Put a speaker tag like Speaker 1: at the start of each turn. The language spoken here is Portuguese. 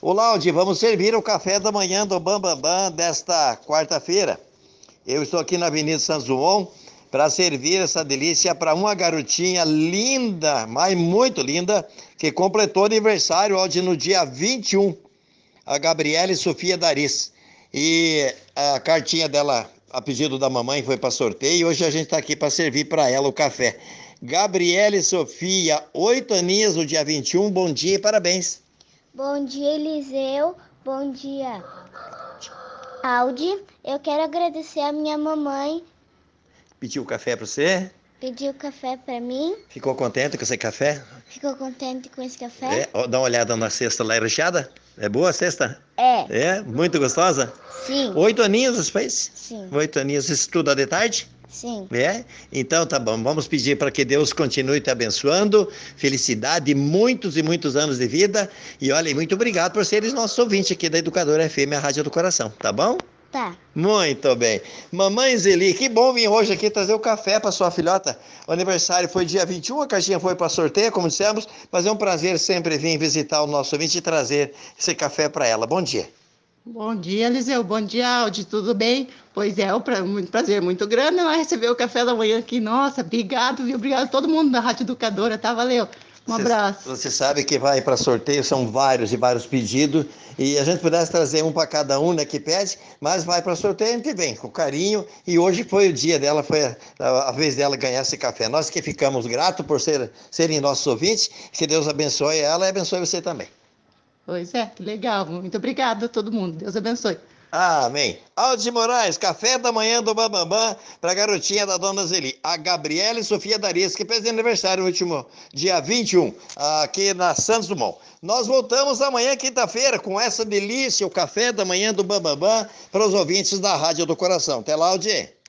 Speaker 1: Olá, Aldi, vamos servir o café da manhã do Bambambam desta quarta-feira. Eu estou aqui na Avenida Santos Dumont para servir essa delícia para uma garotinha linda, mas muito linda, que completou aniversário, Aldi, no dia 21, a Gabriele Sofia Daris. E a cartinha dela, a pedido da mamãe, foi para sorteio e hoje a gente está aqui para servir para ela o café. Gabriele Sofia, 8 aninhos no dia 21, bom dia e parabéns.
Speaker 2: Bom dia, Eliseu. Bom dia, Aldi. Eu quero agradecer a minha mamãe.
Speaker 1: Pediu café para você?
Speaker 2: Pediu café para mim.
Speaker 1: Ficou contente com esse café?
Speaker 2: Ficou contente com esse café?
Speaker 1: Dá uma olhada na cesta lá recheada. É boa a cesta?
Speaker 2: É.
Speaker 1: É? Muito gostosa?
Speaker 2: Sim.
Speaker 1: 8 aninhos você fez?
Speaker 2: Sim.
Speaker 1: 8 aninhos. Você estuda de tarde?
Speaker 2: Sim.
Speaker 1: É? Então tá bom. Vamos pedir para que Deus continue te abençoando. Felicidade, muitos e muitos anos de vida. E olha, muito obrigado por seres nossos ouvintes aqui da Educadora FM, a Rádio do Coração. Tá bom?
Speaker 2: Tá.
Speaker 1: Muito bem. Mamãe Zeli, que bom vir hoje aqui trazer o café para sua filhota. O aniversário foi dia 21, a caixinha foi para sorteio, como dissemos, mas é um prazer sempre vir visitar o nosso ouvinte e trazer esse café para ela. Bom dia.
Speaker 3: Bom dia, Eliseu. Bom dia, Aldi. Tudo bem? Pois é, muito prazer muito grande nós receber o café da manhã aqui. Nossa, obrigado, viu? Obrigado a todo mundo da Rádio Educadora, tá? Valeu. Um abraço.
Speaker 1: Você sabe que vai para sorteio, são vários e vários pedidos, e a gente pudesse trazer um para cada um, né, que pede, mas vai para sorteio, a gente vem com carinho, e hoje foi o dia dela, foi a vez dela ganhar esse café. Nós que ficamos gratos por serem nossos ouvintes, que Deus abençoe ela e abençoe você também.
Speaker 3: Pois é, que legal. Muito obrigado a todo mundo. Deus abençoe.
Speaker 1: Amém. Aldi Moraes, café da manhã do Bambambam para a garotinha da Dona Zeli, a Gabriele Sofia Daris, que fez aniversário no último dia 21, aqui na Santos Dumont. Nós voltamos amanhã, quinta-feira, com essa delícia, o café da manhã do Bambambam, para os ouvintes da Rádio do Coração. Até lá, Aldi.